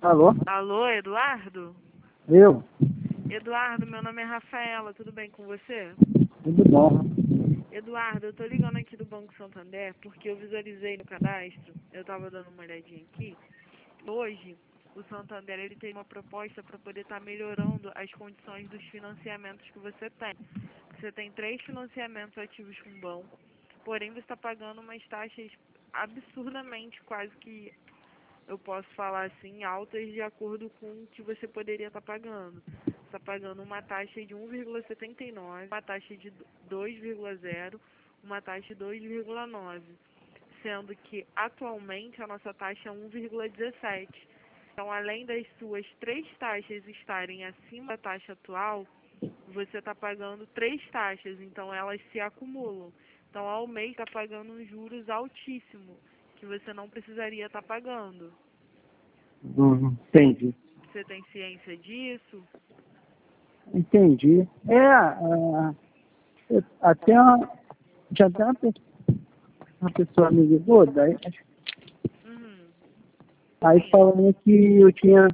Alô? Alô, Eduardo? Eu? Eduardo, meu nome é Rafaela, tudo bem com você? Tudo bom? Eduardo, eu tô ligando aqui do Banco Santander porque eu visualizei no cadastro, eu tava dando uma olhadinha aqui. Hoje, o Santander ele tem uma proposta para poder estar melhorando as condições dos financiamentos que você tem. Você tem 3 financiamentos ativos com o banco, porém você está pagando umas taxas absurdamente, quase que eu posso falar assim, altas de acordo com o que você poderia estar pagando. Você está pagando uma taxa de 1,79, uma taxa de 2,0, uma taxa de 2,9, sendo que atualmente a nossa taxa é 1,17. Então, além das suas 3 taxas estarem acima da taxa atual, você está pagando 3 taxas, então elas se acumulam. Então, ao mês está pagando um juros altíssimo, que você não precisaria estar pagando. Entendi. Você tem ciência disso? Entendi. Até já até uma pessoa me ligou, daí, Uhum. aí Sim. falando que eu tinha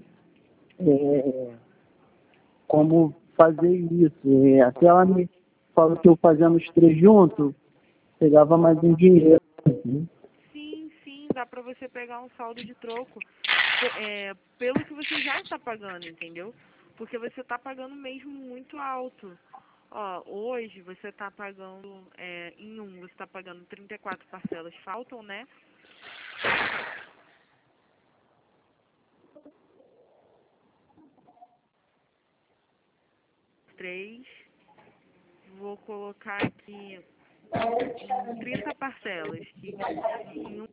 como fazer isso. Até ela me falou que eu fazendo os 3 juntos, pegava mais um dinheiro. Sim, sim, dá para você pegar um saldo de troco pelo que você já está pagando, entendeu? Porque você está pagando mesmo muito alto. Ó, hoje você está pagando, você está pagando 34 parcelas, faltam, né? 3. Vou colocar aqui em 30 parcelas, que em um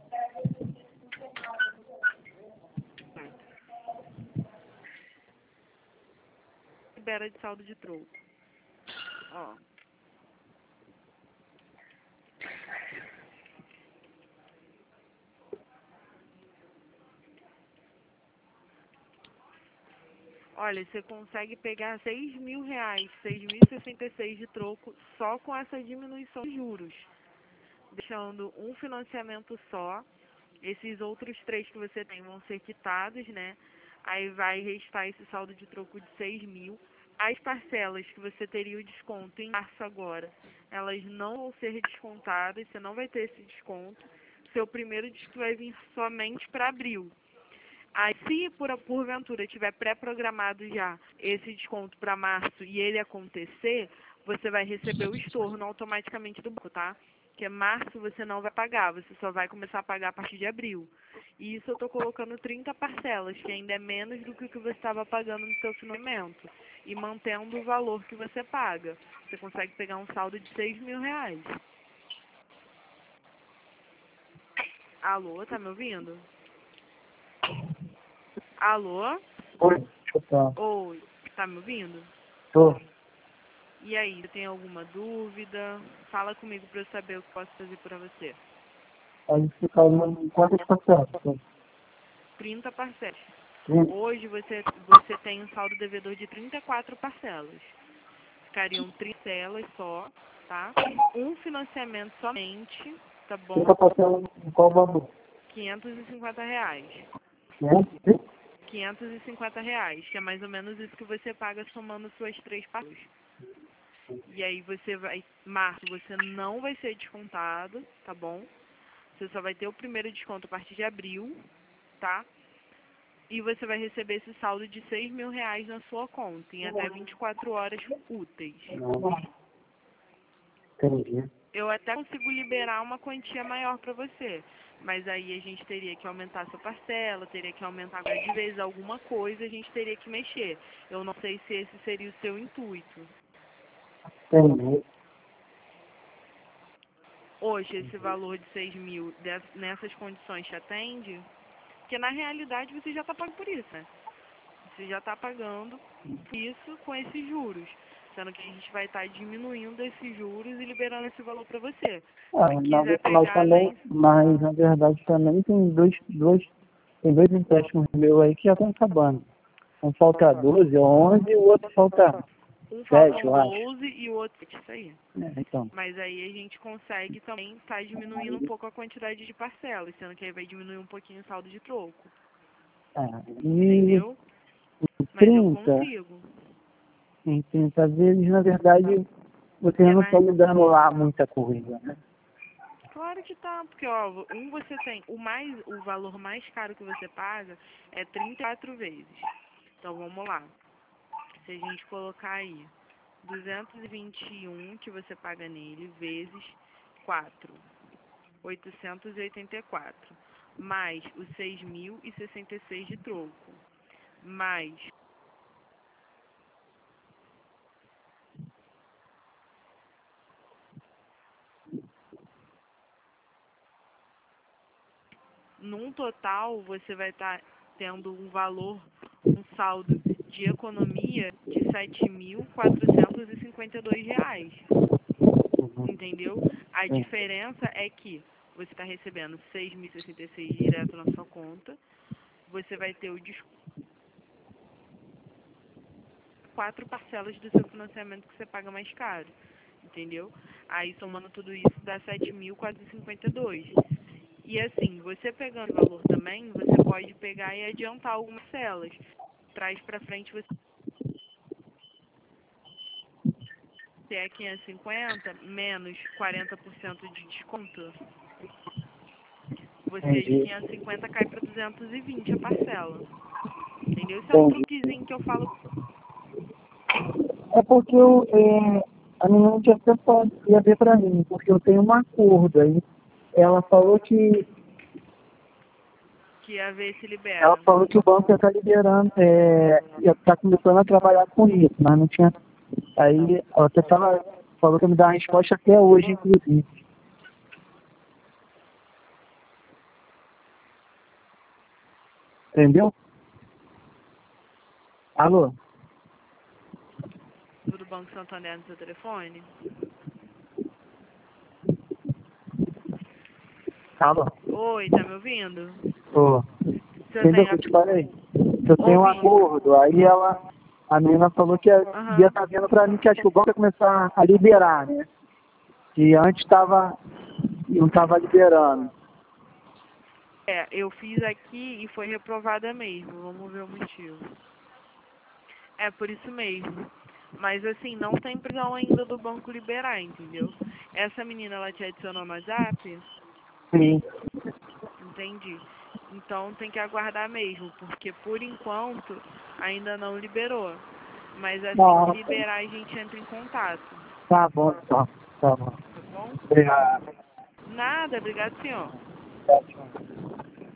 libera de saldo de troco. Ó. Olha, você consegue pegar R$ 6.000, 6.066 de troco só com essa diminuição de juros, deixando um financiamento só. Esses outros 3 que você tem vão ser quitados, né? Aí vai restar esse saldo de troco de 6.000. As parcelas que você teria o desconto em março agora, elas não vão ser descontadas, você não vai ter esse desconto. Seu primeiro desconto vai vir somente para abril. Aí, se porventura tiver pré-programado já esse desconto para março e ele acontecer, você vai receber o estorno automaticamente do banco, tá? Porque março você não vai pagar, você só vai começar a pagar a partir de abril. E isso eu estou colocando 30 parcelas, que ainda é menos do que o que você estava pagando no seu financiamento. E mantendo o valor que você paga. Você consegue pegar um saldo de R$ 6.000. Alô, tá me ouvindo? Alô? Oi, deixa eu falar. Oi, tá me ouvindo? Tô. E aí, você tem alguma dúvida? Fala comigo para eu saber o que posso fazer para você. Aí fica em quantas parcelas? 30 parcelas. 30. Hoje você tem um saldo devedor de 34 parcelas. Ficariam 30 parcelas só, tá? Um financiamento somente, tá bom? 30 parcelas em qual valor? R$ 550. 500? R$ 550, que é mais ou menos isso que você paga somando suas 3 parcelas. E aí março você não vai ser descontado, tá bom? Você só vai ter o primeiro desconto a partir de abril, tá? E você vai receber esse saldo de R$ 6.000 na sua conta, em até 24 horas úteis. Não. Entendi. Eu até consigo liberar uma quantia maior para você, mas aí a gente teria que aumentar a sua parcela, teria que aumentar agora de vez alguma coisa, a gente teria que mexer. Eu não sei se esse seria o seu intuito. Entendi. Hoje, esse valor de 6.000 nessas condições te atende? Porque na realidade você já está pagando por isso, né? Você já está pagando isso com esses juros. Sendo que a gente vai estar diminuindo esses juros e liberando esse valor para você. Se quiser Mas pegar também, além. mas na verdade também tem tem dois empréstimos meus aí que já estão acabando. Um falta 12 ou 11 e o outro falta Um 7, faltam eu acho. 12 e o outro. Isso aí. Então, Mas aí a gente consegue também estar diminuindo um pouco a quantidade de parcelas, sendo que aí vai diminuir um pouquinho o saldo de troco. E entendeu? em Mas eu 30, consigo. em 30 vezes, na verdade, você É não está mais... mudando lá muita coisa, né? Claro que tá, porque ó, você tem o valor mais caro que você paga é 34 vezes. Então vamos lá. Se a gente colocar aí 221 que você paga nele vezes 4, 884, mais os 6.066 de troco, mais num total você vai estar tendo um valor, um saldo de economia de R$ 7.452. Entendeu? A Sim. diferença é que você está recebendo 6.066 direto na sua conta, você vai ter o desconto 4 parcelas do seu financiamento que você paga mais caro, entendeu? Aí somando tudo isso dá 7.452. E assim, você pegando o valor também, você pode pegar e adiantar algumas parcelas. Traz para frente você é 550 menos 40% de desconto, você de Entendi. 550 cai para 220 a parcela. Entendeu? Isso é um Entendi. truquezinho que eu falo. É porque a menina tinha até falado que ia ver pra mim, porque eu tenho um acordo aí. Ela falou que Que a ver se ela libera. falou que o banco ia estar liberando, ia estar começando a trabalhar com isso, mas não tinha. Aí ela até falou que ia me dar uma resposta até hoje, inclusive. Entendeu? Alô? Do Banco Santander no seu telefone. Alô? Oi, tá me ouvindo? Ô, Você entendeu o tem que eu te falei? Que eu tenho um ouvindo? acordo, aí a menina falou que ia Aham. estar vendo pra mim que acho que o banco ia começar a liberar, né? Que antes não estava liberando. É, eu fiz aqui e foi reprovada mesmo. Vamos ver o motivo. É por isso mesmo. Mas assim, não tem prisão ainda do banco liberar, entendeu? Essa menina, ela te adicionou no WhatsApp? Sim. Entendi. Então tem que aguardar mesmo, porque por enquanto ainda não liberou. Mas assim que Não, liberar, a gente entra em contato, tá bom então. Tá bom. tá bom? Obrigado. Nada, obrigado, senhor. Tchau, tchau.